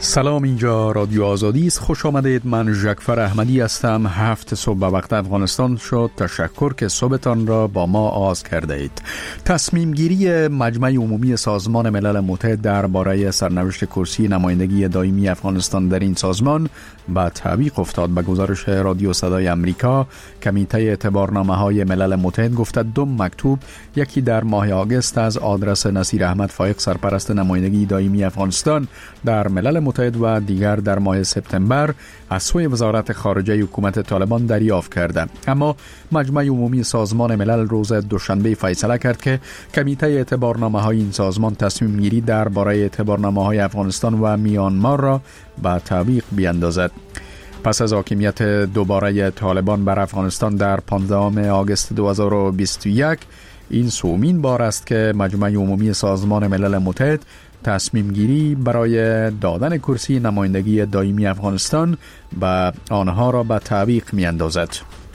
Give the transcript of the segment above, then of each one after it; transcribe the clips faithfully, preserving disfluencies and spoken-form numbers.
سلام، اینجا رادیو آزادی است. خوش آمدید. من ژکفر احمدی هستم. هفت صبح به وقت افغانستان شد. تشکر که صبحتان را با ما آغاز کرده اید. تصمیم گیری مجمع عمومی سازمان ملل متحد درباره سرنوشت کرسی نمایندگی دائمی افغانستان در این سازمان به تعویق افتاد. به گزارش رادیو صدای امریکا، کمیته اعتبارنامه‌های ملل متحد گفته دو مکتوب، یکی در ماه آگوست از آدرس نصیر احمد فایق سرپرست نمایندگی دائمی افغانستان در ملل متحد و دیگر در ماه سپتامبر از سوی وزارت خارجه حکومت طالبان دریافت کرده. اما مجمع عمومی سازمان ملل روز دوشنبه فیصله کرد که کمیته اعتبارنامه‌های این سازمان تصمیم گیری درباره اعتبارنامه‌های افغانستان و میانمار را به تعویق بیاندازد. پس از حاکمیت دوباره طالبان بر افغانستان در پانزدهم آگوست دو هزار و بیست و یک، این سومین بار است که مجمع عمومی سازمان ملل متحد تصمیم گیری برای دادن کرسی نمایندگی دائمی افغانستان به آنها را به تعویق می اندازد.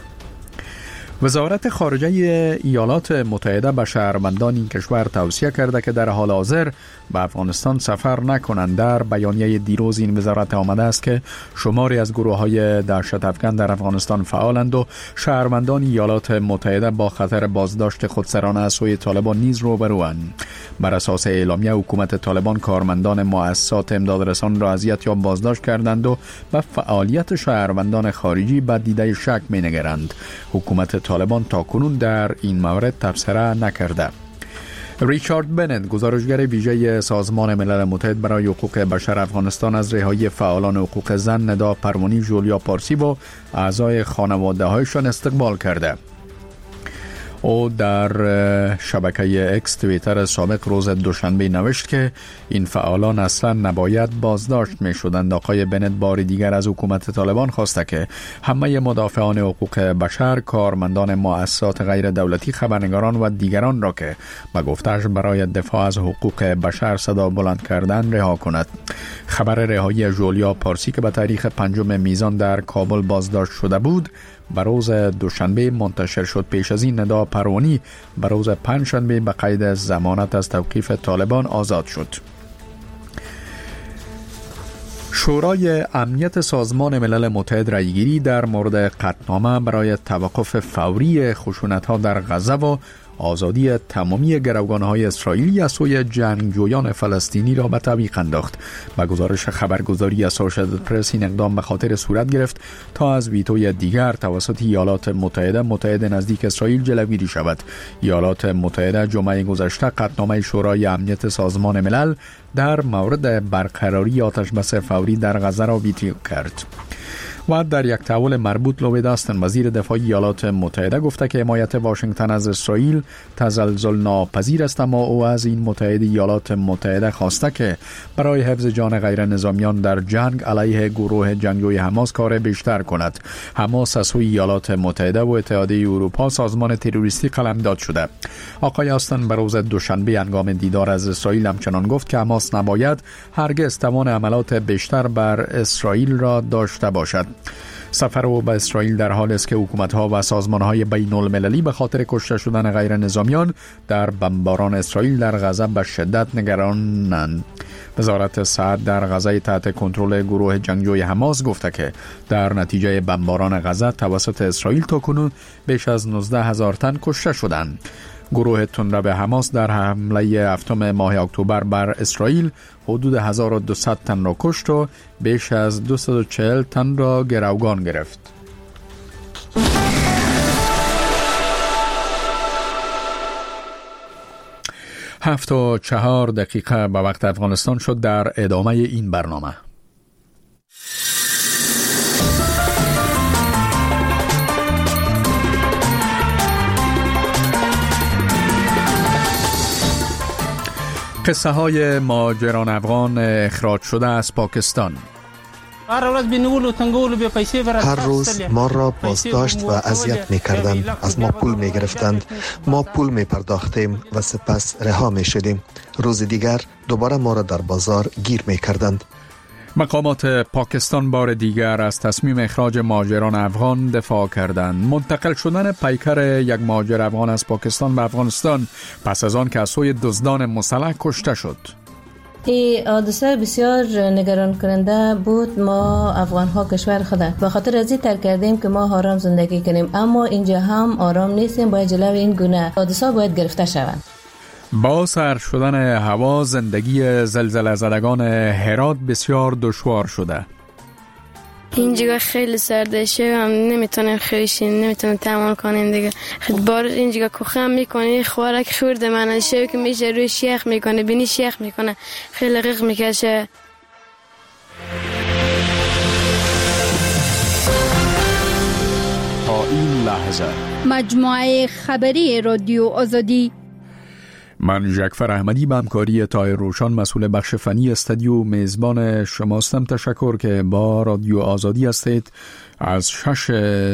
وزارت خارجه ایالات متحده به شهروندان این کشور توصیه کرده که در حال حاضر به افغانستان سفر نکنند. در بیانیه دیروز این وزارت آمده است که شماری از گروه‌های دهشت افکن در افغانستان فعالند و شهروندان ایالات متحده با خطر بازداشت خودسرانه از سوی طالبان نیز روبروند. بر اساس اعلامیه، حکومت طالبان کارمندان مؤسسات امدادرسان را اذیت یا بازداشت کردند و به فعالیت شهروندان خارجی به دیده شک می‌نگرند. حکومت طالبان تاکنون در این مورد تبصره نکرده. ریچارد بنت، گزارشگر ویژه سازمان ملل متحد برای حقوق بشر افغانستان، از رهایی فعالان حقوق زن ندا پروانی، جولیا پارسی و اعضای خانواده‌هایشان استقبال کرده. او در شبکه اکس توییتر سابق روز دوشنبه نوشت که این فعالان اصلا نباید بازداشت می شدند. آقای بنت بار دیگر از حکومت طالبان خواسته که همه مدافعان حقوق بشر، کارمندان مؤسسات غیر دولتی، خبرنگاران و دیگران را که به گفته‌اش برای دفاع از حقوق بشر صدا بلند کردند رها کند. خبر رهایی جولیا پارسی که به تاریخ پنجم میزان در کابل بازداشت شده بود به روز دوشنبه منتشر شد. پیش از این ندا پروانی به روز پنجشنبه به قید ضمانت از توقیف طالبان آزاد شد. شورای امنیت سازمان ملل متحد رأیگیری در مورد قطعنامه برای توقف فوری خشونت‌ها در غزه و آزادی تمامی گروگان‌های اسرائیلی از سوی جنگجویان فلسطینی را به تعویق انداخت. با گزارش خبرگزاری اسوسییتد پرس، این اقدام به خاطر صورت گرفت تا از ویتوی دیگر توسط ایالات متحده متحد نزدیک اسرائیل جلوگیری شود. ایالات متحده جمعه گذشته قطعنامه شورای امنیت سازمان ملل در مورد برقراری آتش‌بس فوری در غزه را ویتو کرد. و در یک تحول مربوط، لوید آستن، وزیر دفاع ایالات متحده، گفته که حمایت واشنگتن از اسرائیل تزلزل ناپذیر است، اما او از این متحد ایالات متحده خواسته که برای حفظ جان غیر نظامیان در جنگ علیه گروه جنگجوی حماس کار بیشتر کند. حماس از سوی ایالات متحده و اتحادیه اروپا سازمان تروریستی قلمداد شده. آقای آستن به روز دوشنبه هنگام دیدار از اسرائیل همچنان گفت که حماس نباید هرگز توان عملات بیشتر بر اسرائیل را داشته باشد. سفر او به اسرائیل در حال است که حکومت‌ها و سازمان‌های بین‌المللی به خاطر کشته شدن غیر نظامیان در بمباران اسرائیل در غزه به شدت نگرانند. وزارت صحت در غزه تحت کنترل گروه جنگجوی حماس گفته که در نتیجه بمباران غزه توسط اسرائیل تاکنون بیش از نوزده هزار تن کشته شدند. گروه تندرو حماس در حمله هفتم ماه اکتبر بر اسرائیل حدود هزار و دویست تن را کشت و بیش از دویست و چهل تن را گروگان گرفت. هفت و چهار دقیقه به وقت افغانستان شد. در ادامه این برنامه قصه های مهاجران افغان اخراج شده از پاکستان. هر روز ما را بازداشت و اذیت می کردند. از ما پول می گرفتند. ما پول می پرداختیم و سپس رها می شدیم. روز دیگر دوباره ما را در بازار گیر می کردند. مقامات پاکستان بار دیگر از تصمیم اخراج مهاجران افغان دفاع کردند. منتقل شدن پیکر یک مهاجر افغان از پاکستان به افغانستان پس از آن که از سوی دزدان مسلح کشته شد. این حادثه بسیار نگران کننده بود. ما افغان ها کشور خود به خاطر از این ترک کردیم که ما آرام زندگی کنیم، اما اینجا هم آرام نیستیم. باید جلوی این گونه حادثه باید گرفته شود. با سرد شدن هوا زندگی زلزله زدگان هرات بسیار دشوار شده. اینجا خیلی سرده شب هم نمیتونیم خیشیم، نمیتونیم تحمل کنیم دیگه. خیلی بارش اینجا کوخم میکنه، خوارک خورده من شب که میشه روی شیخ میکنه، بینی شیخ میکنه، خیلی غیق میکشه. تا این لحظه مجموعه خبری رادیو آزادی، من جعفر احمدی به همکاری طاهر روشان مسئول بخش فنی استودیو میزبان شماستم. تشکر که با رادیو آزادی هستید. از شش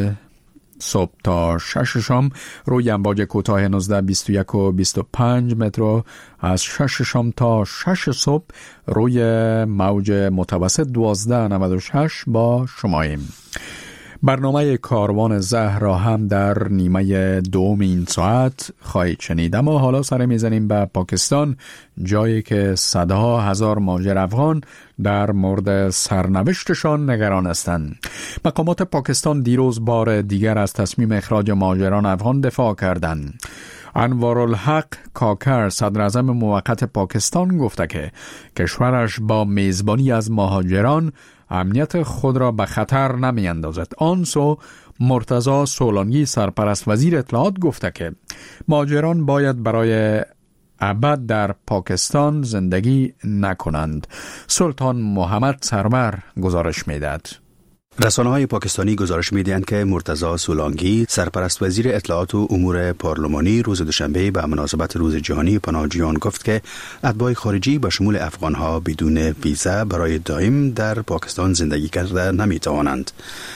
صبح تا شش شام روی امواج کوتاه نوزده بیست و یک و بیست و پنج متر، از شش شام تا شش صبح روی موج متوسط دوازده نود و شش با شماییم. برنامه کاروان زهر را هم در نیمه دوم این ساعت خواهید شنید. اما حالا سر میزنیم به پاکستان، جایی که صدها هزار مهاجر افغان در مورد سرنوشتشان نگران هستند. مقامات پاکستان دیروز بار دیگر از تصمیم اخراج مهاجران افغان دفاع کردند. انوارالحق کاکر صدر اعظم موقت پاکستان گفته که کشورش با میزبانی از مهاجران امنیت خود را به خطر نمی اندازد. آنسو مرتضی سولانگی سرپرست وزیر اطلاعات گفته که مهاجران باید برای ابد در پاکستان زندگی نکنند. سلطان محمد سرور گزارش میدهد. رسانه‌های پاکستانی گزارش می‌دهند که مرتضی سولانگی سرپرست وزیر اطلاعات و امور پارلمانی روز دوشنبه به مناسبت روز جهانی پناهجویان گفت که اتباع خارجی به شمول افغان‌ها بدون ویزا برای دائم در پاکستان زندگی کرده نمی‌توانند.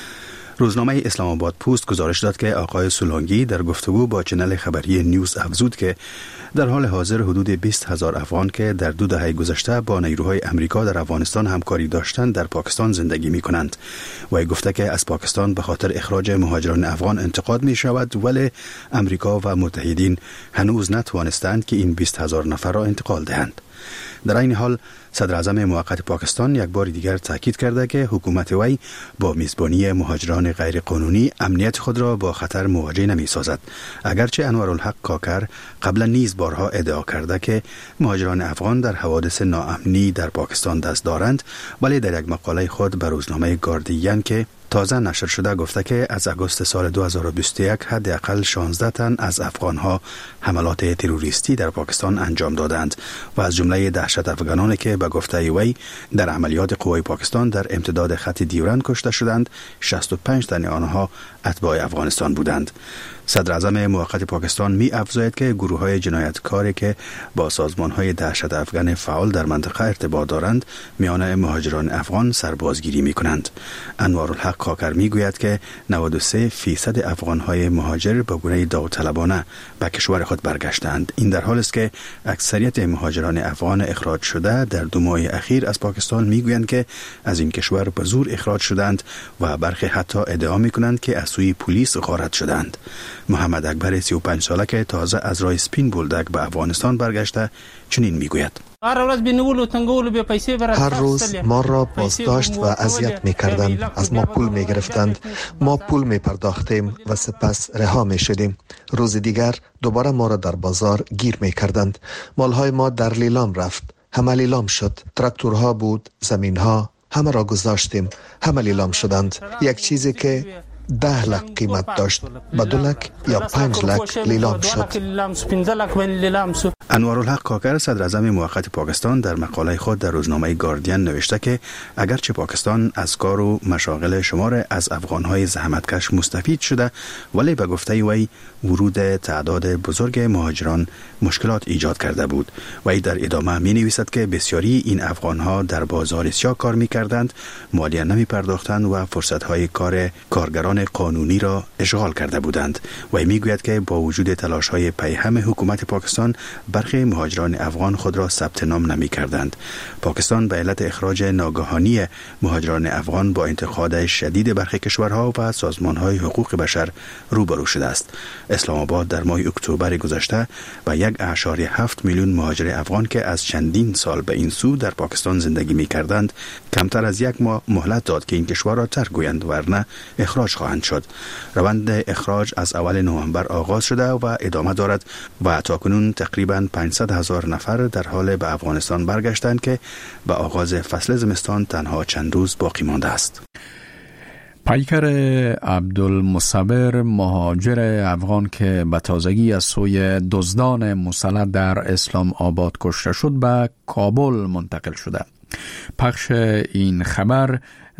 روزنامه اسلام آباد پست گزارش داد که آقای سولانگی در گفتگو با چنل خبری نیوز افزود که در حال حاضر حدود بیست هزار افغان که در دو دهه گذشته با نیروهای امریکا در افغانستان همکاری داشتند در پاکستان زندگی می کنند. و گفته که از پاکستان به خاطر اخراج مهاجران افغان انتقاد می شود، ولی امریکا و متحدین هنوز نتوانستند که این بیست هزار نفر را انتقال دهند. در این حال صدر اعظم موقت پاکستان یک بار دیگر تاکید کرده که حکومت وی با میزبانی مهاجران غیر قانونی امنیت خود را با خطر مواجه نمی سازد. اگرچه انوارالحق کاکر قبلا نیز بارها ادعا کرده که مهاجران افغان در حوادث ناامنی در پاکستان دست دارند، ولی در یک مقاله خود به روزنامه گاردین که تازه نشر شده گفته که از اگست سال دو هزار و بیست و یک حداقل شانزده تن از افغانها حملات تروریستی در پاکستان انجام دادند و از جمله دهشت افغانانی که به گفته وی در عملیات قوای پاکستان در امتداد خط دیورند کشته شدند، شصت و پنج تن آنها اتباع افغانستان بودند. صدر اعظم موقت پاکستان می افزاید که گروه های جنایتکاری که با سازمان های دهشت افغان فعال در منطقه ارتباط دارند میان مهاجران افغان سربازگیری می کنند. انوارالحق کاکر می گوید که نود و سه فیصد افغان های مهاجر به گونه داوطلبانه به کشور خود برگشتند. این در حالی است که اکثریت مهاجران افغان اخراج شده در دو ماه اخیر از پاکستان می گویند که از این کشور به زور اخراج شدند و برخی حتی ادعا می کنند که از سوی پلیس غارت شدند. محمد اکبر سی و پنج ساله که تازه از راه سپین بولدک به افغانستان برگشته چنین میگوید: هر روز ما را بازداشت و اذیت می‌کردند، از ما پول می‌گرفتند، ما پول می‌پرداختیم و سپس رها می‌شدیم. روز دیگر دوباره ما را در بازار گیر می‌کردند. مال‌های ما در لیلام رفت، همه لیلام شد. تراکتورها بود، زمین‌ها، همه را گذاشتیم، همه لیلام شدند. یک چیزی که ده لک قیمت داشت به دو لک یا پنج لک لیلام شد. انوارالحق کاکر صدر اعظم موقت پاکستان در مقاله خود در روزنامه گاردین نوشته که اگرچه پاکستان از کار و مشاغل شمار از افغانهای زحمتکش مستفید شده، ولی به گفته وی ورود تعداد بزرگ مهاجران مشکلات ایجاد کرده بود. وی در ادامه می نویسد که بسیاری این افغانها در بازار سیاه کار می کردند، مالیه نمی پرداختند و فرصتهای کار کارگران مهاجران قانونی را اشغال کرده بودند و میگوید که با وجود تلاش‌های پیهم حکومت پاکستان برخی مهاجران افغان خود را ثبت نام نمی کردند. پاکستان به علت اخراج ناگهانی مهاجران افغان با انتقاد شدید برخی کشورها و سازمان‌های حقوق بشر روبرو شده است. اسلام آباد در ماه اکتبر گذشته و یک و هفت میلیون مهاجر افغان که از چندین سال به این سو در پاکستان زندگی می کردند کمتر از یک ماه مهلت داد که این کشور را ترک گویند ورنه اخراج خواهند شد. روند اخراج از اول نوامبر آغاز شده و ادامه دارد و تاکنون تقریباً پانصد هزار نفر در حال به افغانستان برگشتند که به آغاز فصل زمستان تنها چند روز باقی مانده است. پیکر عبدالمصور مهاجر افغان که به تازگی از سوی دزدان مسلح در اسلام آباد کشته شد به کابل منتقل شده. پخش این خبر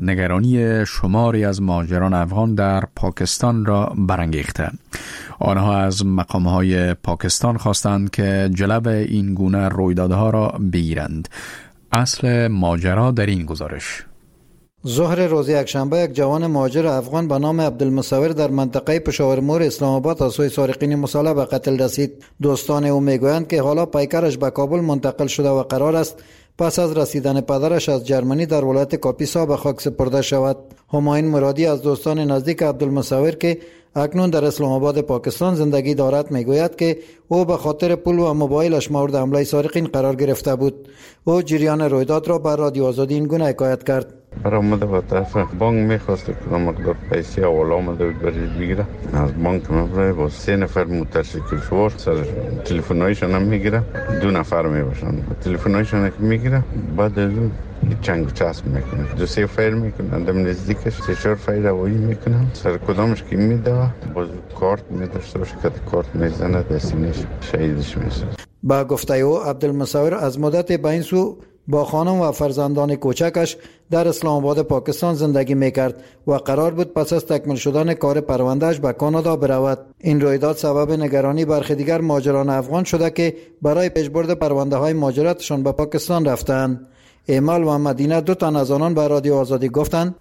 نگرانی شماری از مهاجران افغان در پاکستان را برانگیخته. آنها از مقام‌های پاکستان خواستند که جلو این گونه رویدادها را بگیرند. اصل ماجرا در این گزارش. ظهر روز یکشنبه یک جوان مهاجر افغان به نام عبدالمصور در منطقه پشاور مور اسلام آباد از سوی سارقین مسلح به قتل رسید. دوستان او میگویند که حالا پیکرش به کابل منتقل شده و قرار است پس از رسیدن پدرش از جرمنی در ولایت کاپیسا به خاک سپرده شود. همایون مرادی از دوستان نزدیک عبدالمصور که اکنون در اسلام آباد پاکستان زندگی دارد میگوید که او به خاطر پول و موبایلش مورد حمله سارقین قرار گرفته بود. او جریان رویداد را بر رادیو آزادی این گونه حکایت کرد. برآمده با طرف بانک میخواست که مقدار پیسه حواله آمده بود برای بگیره. از بانک مبرای با سه نفر موتورسیکل سوار سر تلفن‌هایشان هم میگیره. دو نفر میباشن. تلفن‌هایشان که میگیره بعد از اون چنگ و چسب میکنه. دو سه فایر میکنن. دم نزدیکش سه چهار فایر هوایی میکنن. سر کدامش که میده باز کارت میداشته باشه که کارت میزنه دستینش شهیدش میشه. با گفته او عبدالمصور از مدت به این سو با خانم و فرزندان کوچکش در اسلام آباد پاکستان زندگی میکرد و قرار بود پس از تکمیل شدن کار پروندهش به کانادا برود. این رویداد سبب نگرانی برخی دیگر مهاجران افغان شده که برای پیشبرد پرونده های مهاجرتشان به پاکستان رفتند. ایمال و مدینه دو تن از آنان به رادیو آزادی گفتند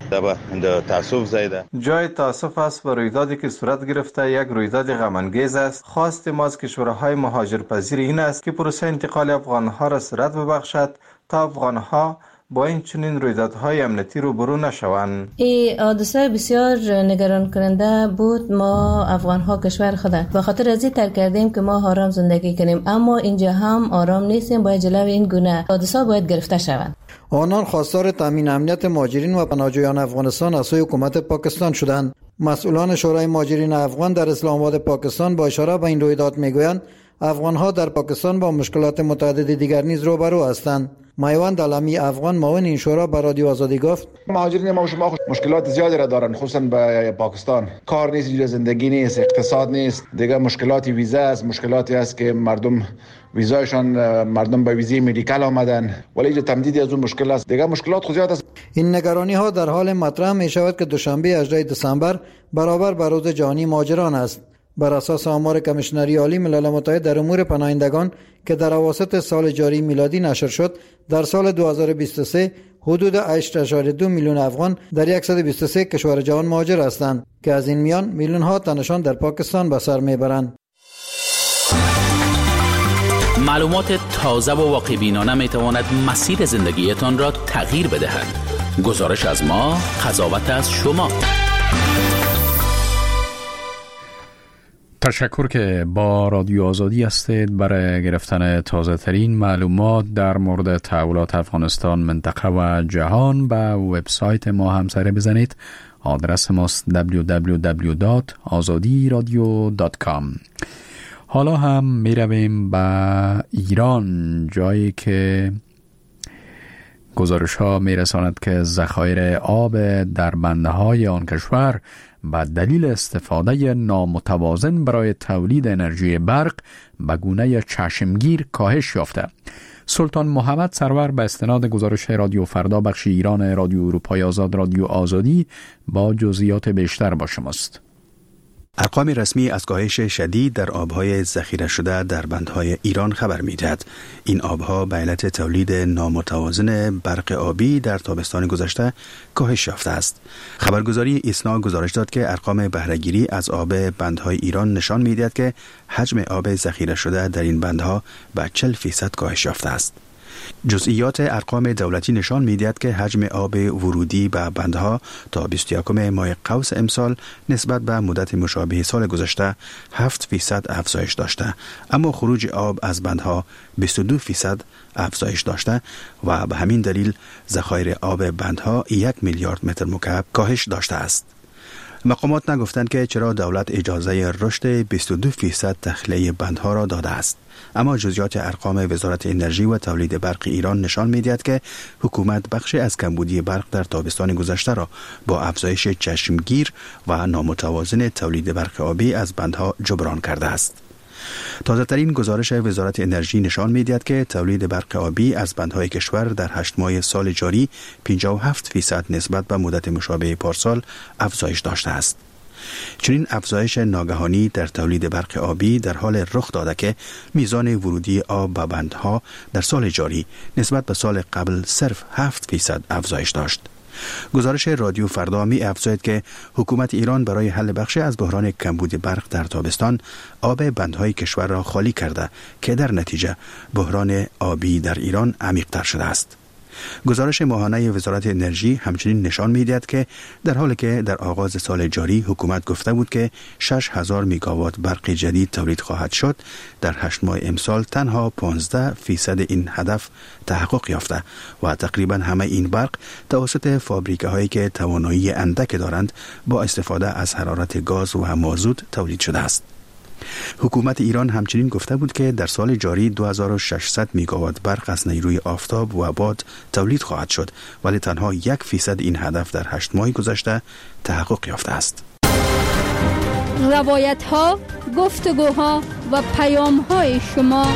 تاسف زیده جای تاسف است و رویدادی که صورت گرفته یک رویداد غم انگیز است. خواست ما از کشورهای مهاجرپذیر این است که پروسه انتقال افغانها را سرعت ببخشد تا افغانها با این چنین رویدادهای امنیتی روبرو نشوند. این حادثه بسیار نگران کننده بود. ما افغانها کشور خود به خاطر از این ترک کردیم که ما آرام زندگی کنیم، اما اینجا هم آرام نیستیم. باید جلوی این گونه حادثه باید گرفته شوند. آنان خواستار تامین امنیت مهاجرین و پناهجویان افغانستان از سوی حکومت پاکستان شدند. مسئولان شورای مهاجرین افغان در اسلام آباد پاکستان با اشاره به این رویداد میگویند افغانها در پاکستان با مشکلات متعدد دیگر نیز روبرو هستند. میوند علمی افغان معاون این شورا به رادیو آزادی گفت مهاجرین ما و شما مشکلات زیادی را دارند، خصوصا به پاکستان. کار نیست، اینجا زندگی نیست، اقتصاد نیست، دیگه مشکلاتی ویزا است، مشکلاتی است که مردم ویزایشان مردم به ویزای مدیکال آمدن ولی اینجا تمدیدی از اون مشکل است. دیگه مشکلات خود زیاد است. این نگرانی ها در حال مطرح می شود که دوشنبه هجدهم دسامبر برابر با روز جهانی مهاجران است. بر اساس آمار کمیشنری عالی ملل متحد در امور پناهندگان که در اواسط سال جاری میلادی نشر شد، در سال دو هزار و بیست و سه حدود هشت اشاره دو میلیون افغان در صد و بیست و سه کشور جهان مهاجر هستند که از این میان میلیون ها تنشان در پاکستان به سر میبرند. معلومات تازه و واقع بینانه می تواند مسیر زندگیتان را تغییر بدهد. گزارش از ما، قضاوت از شما. تشکر که با رادیو آزادی هستید. برای گرفتن تازه ترین معلومات در مورد تحولات افغانستان، منطقه و جهان به وبسایت ما هم سر بزنید. آدرس ماست دبلیو دبلیو دبلیو دات آزادی رادیو دات کام. حالا هم می رویم به ایران، جایی که گزارش ها می رساند که ذخایر آب در بنده های آن کشور به دلیل استفاده نامتوازن برای تولید انرژی برق به گونه چشمگیر کاهش یافته. سلطان محمد سرور به استناد گزارش رادیو فردا بخش ایران رادیو اروپای آزاد رادیو آزادی با جزئیات بیشتر با شماست. ارقام رسمی از کاهش شدید در آبهای ذخیره شده در بندهای ایران خبر می‌دهد. این آبها به علت تولید نامتوازن برق آبی در تابستان گذشته کاهش یافته است. خبرگزاری ایسنا گزارش داد که ارقام بهره‌گیری از آب بندهای ایران نشان می‌دهد که حجم آب ذخیره شده در این بندها به چهل فیصد کاهش یافته است. جزئیات ارقام دولتی نشان می‌دهد که حجم آب ورودی به بندها تا بیست و یکم ماه قوس امسال نسبت به مدت مشابه سال گذشته هفت فیصد افزایش داشته، اما خروج آب از بندها بیست و دو فیصد افزایش داشته و به همین دلیل ذخایر آب بندها یک میلیارد متر مکعب کاهش داشته است. مقامات نگفتند که چرا دولت اجازه رشد بیست و دو فیصد تخلیه بندها را داده است، اما جزئیات ارقام وزارت انرژی و تولید برق ایران نشان می‌دهد که حکومت بخشی از کمبودی برق در تابستان گذشته را با افزایش چشمگیر و نامتوازن تولید برق آبی از بندها جبران کرده است. تازه ترین گزارش وزارت انرژی نشان می‌دهد که تولید برق آبی از بندهای کشور در هشت ماه سال جاری پنجاه و هفت فیصد نسبت به مدت مشابه پارسال افزایش داشته است. چنین افزایش ناگهانی در تولید برق آبی در حال رخ داده که میزان ورودی آب به بندها در سال جاری نسبت به سال قبل صرف هفت فیصد افزایش داشت. گزارش رادیو فردا می افزاید که حکومت ایران برای حل بخشی از بحران کمبود برق در تابستان آب بندهای کشور را خالی کرده که در نتیجه بحران آبی در ایران عمیق‌تر شده است. گزارش ماهانه وزارت انرژی همچنین نشان می‌دهد که در حالی که در آغاز سال جاری حکومت گفته بود که شش هزار میگاوات برق جدید تولید خواهد شد، در هشت ماه امسال تنها پانزده فیصد این هدف تحقق یافته و تقریبا همه این برق توسط فابریکه‌هایی که توانایی اندک دارند با استفاده از حرارت گاز و مازوت تولید شده است. حکومت ایران همچنین گفته بود که در سال جاری دو هزار و ششصد میگاوات برق از نیروی آفتاب و باد تولید خواهد شد، ولی تنها یک فیصد این هدف در هشت ماه گذشته تحقق یافته است. روایت ها، گفتگوها و پیام های شما.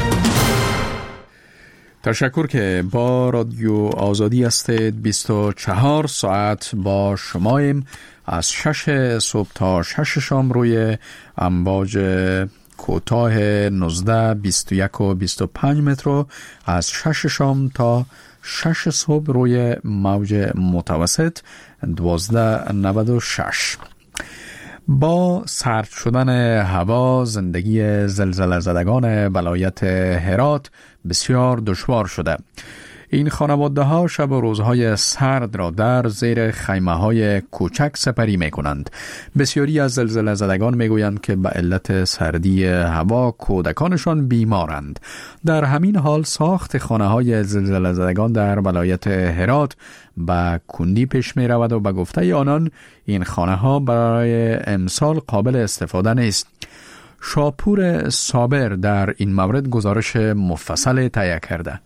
تشکر که با رادیو آزادی هستید. بیست و چهار ساعت با شماییم از شش صبح تا شش شام روی امواج کوتاه نوزده، بیست و یک و بیست و پنج متر، از شش شام تا شش صبح روی موج متوسط دوازده نود و شش. با سرد شدن هوا زندگی زلزله زدگان ولایت هرات بسیار دشوار شده. این خانواده ها شب و روزهای سرد را در زیر خیمه های کوچک سپری می کنند. بسیاری از زلزله زدگان می گویند که به علت سردی هوا کودکانشان بیمارند. در همین حال ساخت خانه های زلزله زدگان در ولایت هرات به کندی پیش می رود و به گفته آنان این خانه ها برای امسال قابل استفاده نیست. شاپور صابر در این مورد گزارش مفصل تهیه کرده.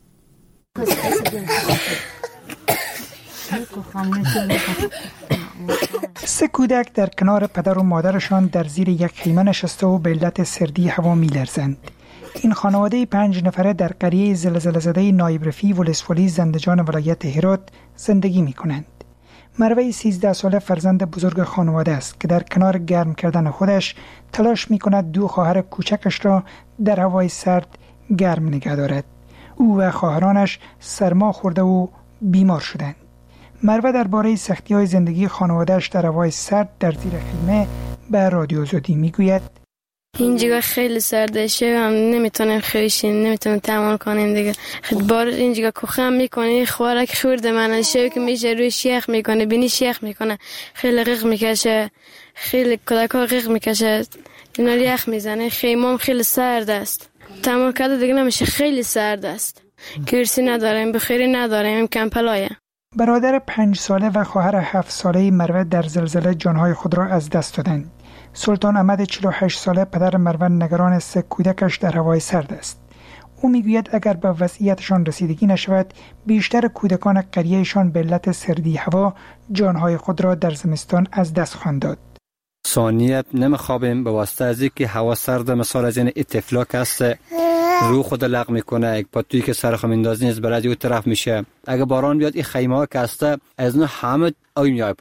سه کودک در کنار پدر و مادرشان در زیر یک خیمه نشسته و به علت سردی هوا می‌لرزند. این خانواده پنج نفره در قریه زلزله زده نایب رفیع ولسوالی زندجان ولایت هرات زندگی می‌کنند. مروه سیزده ساله فرزند بزرگ خانواده است که در کنار گرم کردن خودش تلاش می‌کند دو خواهر کوچکش را در هوای سرد گرم نگه دارد. او و خواهرانش سرما خورده و بیمار شدند. مروه درباره سختی‌های زندگی خانواده‌اش در هوای سرد در زیر خیمه به رادیو آزادی میگوید: اینجا خیلی سرده شدم، نمیتونم خیشیم، نمیتونم تحمل کنیم دیگه. خیلی بار اینجا کوخم میکنه، خوارک خورده من شو که میشه روی شیخ میکنه، بینی شیخ میکنه، خیلی غیق میکشه، خیلی کودکا غیق میکشه، اینا یخ میزنه. خیمم خیلی سرد است، تمام کرده دیگه نمیشه، خیلی سرد است. کرسی نداریم، بخیری نداریم، کمپلایه. برادر پنج ساله و خواهر هفت ساله مروه در زلزله جانهای خود را از دست دادند. سلطان احمد چهل و هشت ساله پدر مروه نگران سه کودکش در هوای سرد است. او میگوید اگر به وضعیتشان رسیدگی نشود، بیشتر کودکان قریهشان به علت سردی هوا جانهای خود را در زمستان از دست خواهند داد. ثانیت نمیخوابیم به واسطه از اینکه هوا سرد، مثال از این اتفلاک است، رو خود لغ میکنه، یک پاتویی که سرخ میندازین از برای اون طرف میشه. اگه باران بیاد این خیمه ها که هسته از اون همه آی میای پایین،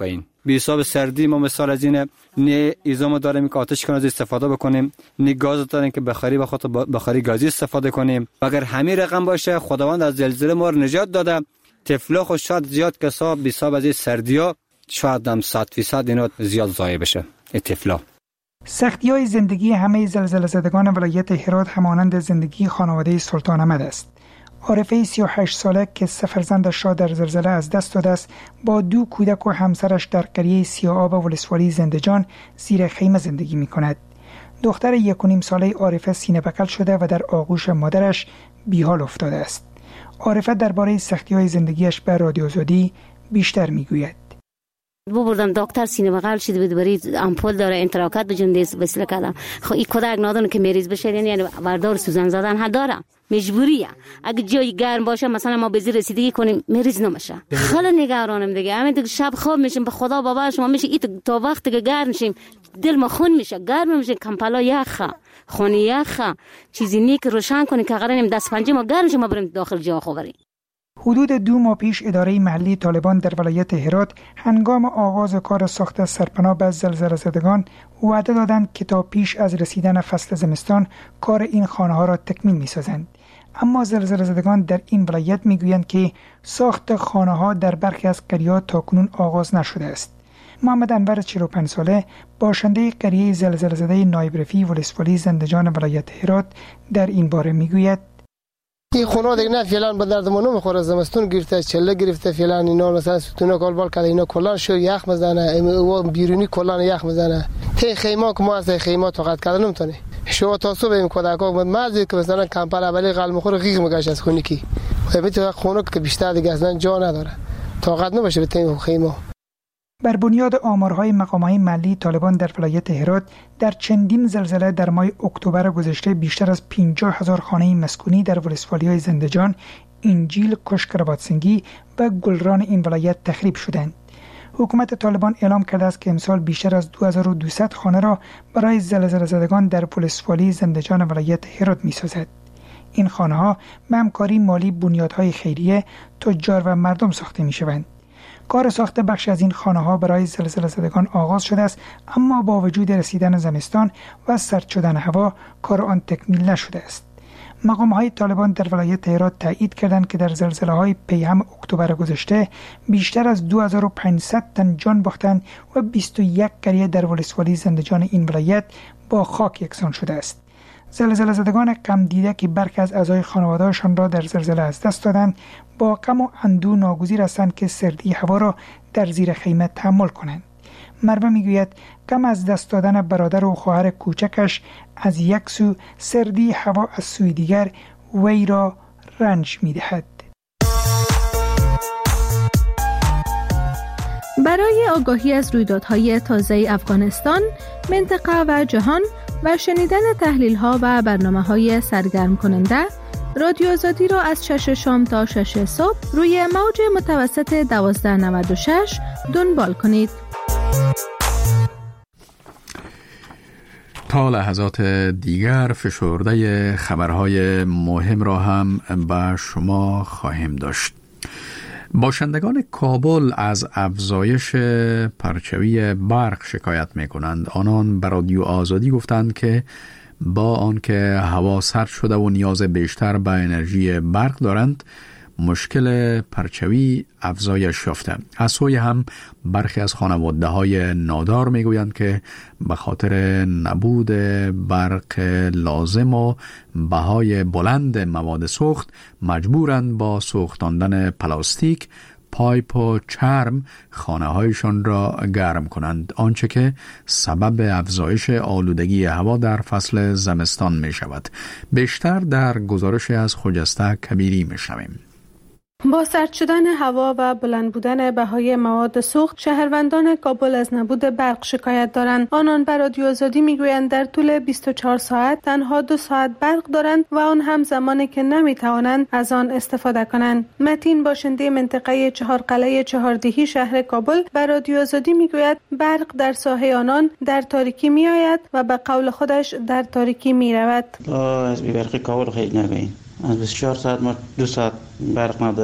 به حساب سردی ما مثال از این نه ایزامو داریم که آتش کنازی استفاده بکنیم، نه گاز داریم که بخاری به خاطر بخاری گازی استفاده کنیم. اگر همین رقم باشه خداوند از زلزله ما رو نجات داده. طفلا خود شاید زیاد کسا به حساب از سردیا شاید هم صد فیصد اینا زیاد ضایع بشه. طفلا سختی‌های زندگی همه زلزله زدگان ولایت هرات همانند زندگی خانواده سلطان احمد است. عارفه سی و هشت ساله که سه فرزندش را در زلزله از دست داده است با دو کودک و همسرش در قریه سیاآب ولسوالی زندجان زیر خیمه زندگی می کند. دختر یک و نیم ساله عارفه سینه بغل شده و در آغوش مادرش بیحال افتاده است. عارفه درباره سختی‌های زندگیش به رادیو آزادی بیشتر میگوید. بو بردم دکتر سینه بغل شده بود، برید امپول داره انتراکت به جندیس وسیله کردم. خب این کودک نادان که مریض بشه یعنی وردار سوزن زدن ها دارم، مجبوریه. اگه جای گرم باشه مثلا ما به زیر رسیدگی کنیم مریض نمیشه. خیلی نگرانم دیگه. همین دیگه شب خواب میشیم به خدا بابا شما میشه ایت تا وقتی که گرم میشیم دل ما خون میشه، گرم میشه، کمپلا یخه، خونه یخه، چیزی نیک روشن کنی که قراریم دست پنجه ما گرم شه ما بریم داخل جا خوبریم. حدود دو ماه پیش اداره محلی طالبان در ولایت هرات هنگام آغاز کار ساخت سرپناه به زلزله زدگان وعده دادند که تا پیش از رسیدن فصل زمستان کار این خانه ها را تکمیل می سازند. اما زلزله زدگان در این ولایت می گویند که ساخت خانه ها در برخی از قریات تا کنون آغاز نشده است. محمد انور چهل و پنج ساله باشنده قریه زلزله زده نایب رفیع ولسوالی زندجان ولایت هرات در این باره می گوید این خونه دیگه نه فعلا به درد ما نمیخوره، زمستون گرفته، چله گرفته، فعلا اینا مثلا ستونا کالبال کرده، اینا کلا شو یخ میزنه، بیرونی کلا یخ میزنه. ته خیمه که ما از خیمه طاقت کردن نمیتونه. شو تا صبح این کودکا مازی که مثلا کمپل اولی قلم خور غیغ میگاش از خونی کی. خب خونه که بیشتر دیگه اصلا جا نداره. طاقت نمیشه به ته خیمه. بر بنیاد آمارهای مقامهای محلی طالبان در ولایت هرات در چندین زلزله در ماه اکتبر گذشته بیشتر از پنجاه هزار خانه مسکونی در ولسوالی‌های زندجان، انجیل، کشک‌رباتسنگی و گلران این ولایت تخریب شدند. حکومت طالبان اعلام کرده است که امسال بیشتر از دو هزار و دویست خانه را برای زلزله زدگان در ولسوالی زندجان ولایت هرات می‌سازد. این خانه‌ها به همکاری مالی بنیادهای خیریه، تجار و مردم ساخته می‌شوند. کار ساخت بخش از این خانه‌ها برای زلزله زدگان آغاز شده است، اما با وجود رسیدن زمستان و سرد شدن هوا کار آن تکمیل نشده است. مقام‌های طالبان در ولایت هرات تایید کردند که در زلزله‌های پیهم اکتبر گذشته بیشتر از دو هزار و پانصد تن جان باختند و بیست و یک قریه در ولسوالی زندجان این ولایت با خاک یکسان شده است. زلزله زدگان غم دیده که برخی از اعضای خانواده‌شان را در زلزله از دست دادند با غم و اندوه ناگزیر هستند که سردی هوا را در زیر خیمه تحمل کنند. مروه میگوید غم از دست دادن برادر و خواهر کوچکش از یک سو، سردی هوا از سوی دیگر وی را رنج میدهد. برای آگاهی از رویدادهای تازه افغانستان، منطقه و جهان و شنیدن تحلیل‌ها و برنامه‌های سرگرم کننده، رادیو آزادی را از شش شام تا شش صبح روی موج متوسط دوازده نود و شش دنبال کنید. تا لحظات دیگر فشرده خبرهای مهم را هم به شما خواهیم داشت. باشندگان کابل از افزایش پرچوی برق شکایت می کنند. آنان به رادیو آزادی گفتند که با آنکه هوا سرد شده و نیاز بیشتر به انرژی برق دارند، مشکل پرچوی افزایش یافته. از سوی هم برخی از خانواده‌های نادار میگویند که به خاطر نبود برق لازم و بهای بلند مواد سوخت مجبورند با سوختاندن پلاستیک، پایپ و چرم خانه‌هایشان را گرم کنند، آنچه که سبب افزایش آلودگی هوا در فصل زمستان می شود. بیشتر در گزارش از خجسته کبیری می شویم. با سرد شدن هوا و بلند بودن بهای مواد سوخت، شهروندان کابل از نبود برق شکایت دارند. آنان بر رادیو آزادی میگویند در طول بیست و چهار ساعت تنها دو ساعت برق دارند و آن هم زمانی که نمیتوانند از آن استفاده کنند. متین باشنده منطقه چهارقلعه چهاردهی شهر کابل بر رادیو آزادی میگوید برق در ساحه آنان در تاریکی میآید و به قول خودش در تاریکی میرود. از بی برقی کابل خیلی نگوییم. از بیست و چهار ساعت ما دو ساعت برق نداریم.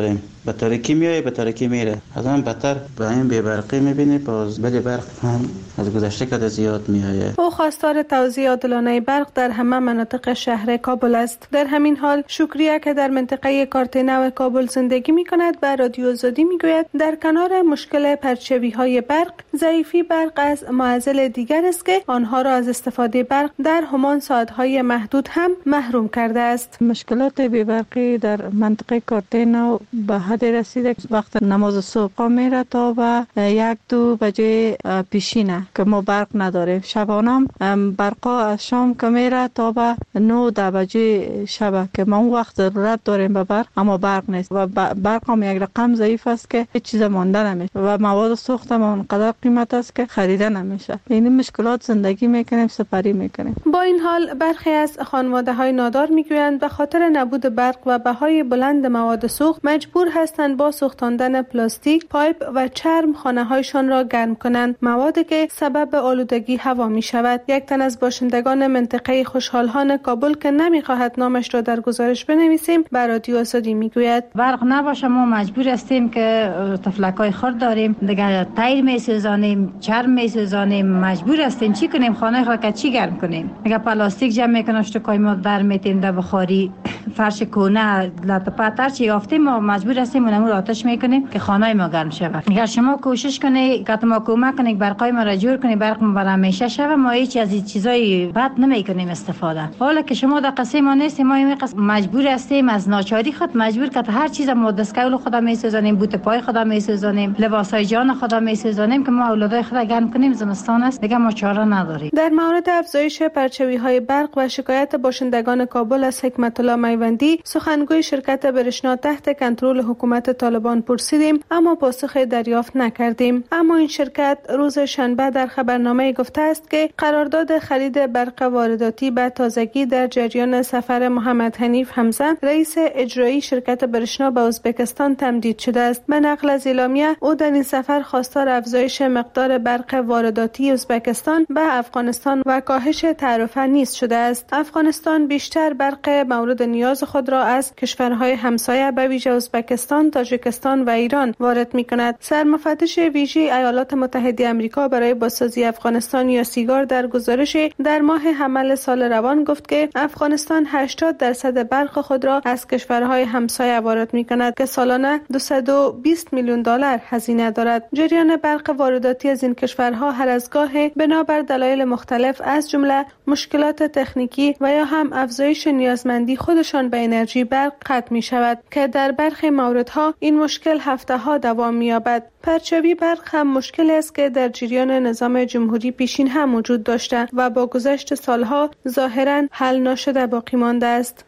به تاریکی میایه به تاریکی میره. از هم بدتر به این بی برقی میبینی. باز بلی برق هم از گذشته کده زیاد میایه. او خواستار توزیع عادلانه برق در همه مناطق شهر کابل است. در همین حال شکریه که در منطقه کارتنو کابل زندگی میکند به رادیو آزادی میگوید در کنار مشکل پرچوی های برق، ضعیفی برق از معضل دیگر است که آنها را از استفاده برق در همان ساعت‌های محدود هم محروم کرده است. مشکلات بی‌برقی در منطقه کارتنو به حد رسیده وقت نماز صبح میره تا و یک دو بجه پیشینه که ما برق نداریم. شبانه برقا از شام که میره تا به نه ده بجه شب که ما اون وقت ضرورت داریم به برق، اما برق نیست و برق هم یک رقم ضعیف است که هیچ چیز مانده نمیشه و مواد سوخت هم اونقدر قیمت است که خریده نمیشه. این مشکلات زندگی میکنیم، سپری میکنیم. با این حال برخی از خانواده‌های نادار میگویند به خاطر نبود برق و بهای بلند مواد سوخت مجبور هستند با سوختاندن پلاستیک، پایپ و چرم خانه‌هایشان را گرم کنند، موادی که سبب آلودگی هوا میشود. یک تن از باشندگان منطقه خوشحالان کابل که نمیخواهد نامش را در گزارش بنویسیم به رادیو آزادی میگوید برق نباشه ما مجبور هستیم که تفلکای خرد داریم دیگه، تیر میسوزانیم، چرم میسوزانیم، مجبور هستیم چی کنیم؟ خانه را که چی گرم کنیم؟ میگه پلاستیک جمع میکنیم اشتکای ما در میتیم در بخاری، فرش کونه لطفت هر چی یافتیم ما مجبور هستیم اونم رو آتش میکنیم که خانه ما گرم شود. اگر شما کوشش کنی که ما کمک کنی برقای ما را جور کنی برق ما برای همیشه شود، ما هیچ از این چیزای بد نمیکنیم استفاده. حالا که شما در قصه ما نیستیم، ما این قصه مجبور هستیم از ناچاری خود مجبور که هر چیز ما دستکول خدا میسوزانیم، بوت پای خدا میسوزانیم، لباسای جان خدا میسوزانیم که ما اولادای خدا گرم کنیم. زمستان است دیگه ما چاره نداریم. در مورد افزایش پرچوی های برق و شکایت باشندگان کابل از حکمت الله میوندی، سخنگوی شرکت برشنا تحت کنترل حکومت طالبان پرسیدیم اما پاسخی دریافت نکردیم. اما این شرکت روز شنبه در خبرنامه گفته است که قرارداد خرید برق وارداتی به تازگی در جریان سفر محمد حنیف حمزه رئیس اجرایی شرکت برشنا به ازبکستان تمدید شده است. به نقل از اعلامیه او در این سفر خواستار افزایش مقدار برق وارداتی ازبکستان به افغانستان و کاهش تعرفه نیز شده است. افغانستان بیشتر برق مورد نیاز خود را از کشورهای همسایه به ویژه ازبکستان، تاجیکستان و ایران وارد می‌کند. سرمفتش ویژه ایالات متحده آمریکا برای بازسازی افغانستان یا سیگار در گزارش در ماه حمل سال روان گفت که افغانستان هشتاد درصد برق خود را از کشورهای همسایه وارد می‌کند که سالانه دویست و بیست میلیون دلار هزینه دارد. جریان برق وارداتی از این کشورها هر از گاهی بنابر دلایل مختلف از جمله مشکلات تکنیکی و یا هم افزایش نیازمندی خودشان به انرژی برق قطع می شود که در برخی موردها این مشکل هفته ها دوام می یابد. پرچوی برق هم مشکلی است که در جریان نظام جمهوری پیشین هم وجود داشته و با گذشت سالها ظاهراً حل نشده باقی مانده است.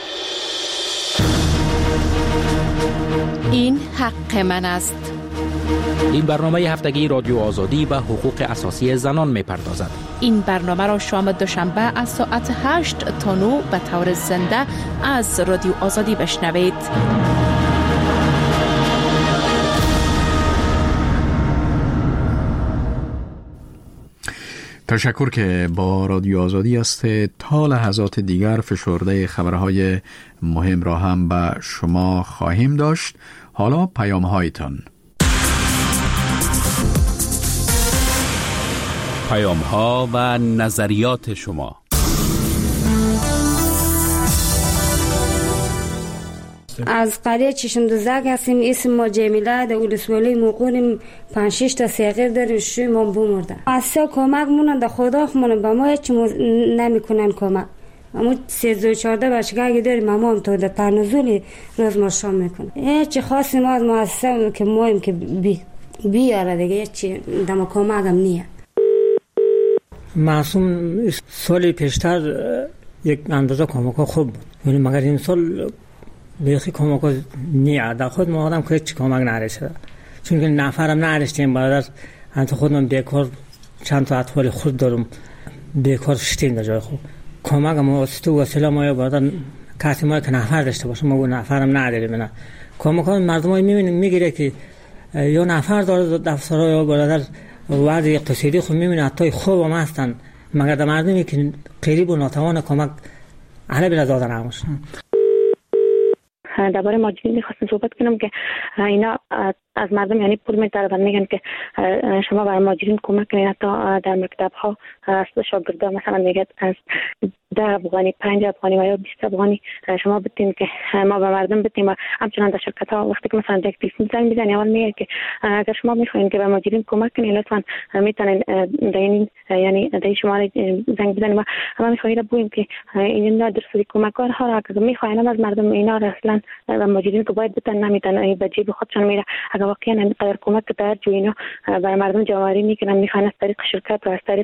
این حق من است. این برنامه هفتگی رادیو آزادی به حقوق اساسی زنان می‌پردازد. این برنامه را شام دوشنبه از ساعت هشت تا نه به طور زنده از رادیو آزادی بشنوید. تشکر که با رادیو آزادی است. تا لحظات دیگر فشرده خبرهای مهم را هم به شما خواهیم داشت. حالا پیام هایتان. پیام ها و نظریات شما. از قریه چشم دوزک هستیم. اسم ما جمیله. در ولسوالی موقعیم پنج شش تا سیغیر داریم. شوی ما بمرده. اصلا کمک مونن در خدا خمونن به ما هیچ نمیکنن کمک. اما سیزده و چارده بچگاه اگه داریم اما هم تو در تنزولی روز ما شام میکنه. هیچ خاصی ما از مؤسسه که مایم که بی بیاره دیگه هیچ دم کمک هم نیه. معصوم سال پیشتر یک اندازه کمک خوب بود ولی مگر این سال بیخی کمک نیه. در خود ما آدم که هیچ کمک نرسیده چون که نفرم نرسیدیم. برادر انت خودم بیکار چند تا اطفال خود دارم بیکار شدیم در جای خوب. کمک ما واسطه وسیله ما برادر کسی ما که نفر داشته باشه ما نفرم نداریم. نه کمک ها مردم های میبینیم میگیره که یا نفر داره دفترها یا برادر وضع اقتصادی خود میبینه حتی خوب هم هستن مگر در مردمی که قریب و ناتوان کمک اهل بلا دادن هموش. درباره مهاجرین می‌خواستم صحبت کنم که اینا از مردم یعنی پول می‌طلبن، میگن که شما برای مهاجرین کمک کنید. حتی در مکتب‌ها از شاگردان مثلا میگه از ده افغانی، پنج افغانی و یا بیست افغانی شما بتین که ما به مردم بتیم. همچنان در شرکت‌ها وقتی که مثلا یک تلفن زنگ می‌زنی اول میگه که اگر شما می‌خواید که به مهاجرین کمک کنید لطفاً میتونین دین یعنی در شماره زنگ بزنید. ما می‌خوایم بگوییم که اینا درصدی کمک‌ها را که می‌خواین از مردم اینا را اصلا و مهاجرین که باید بتن نمیتونن به جیب خودشون میره. اگر واقعا اینقدر کمک در جو اینا برای مردم جواری میکنن، میخوان از طریق شرکت و از طریق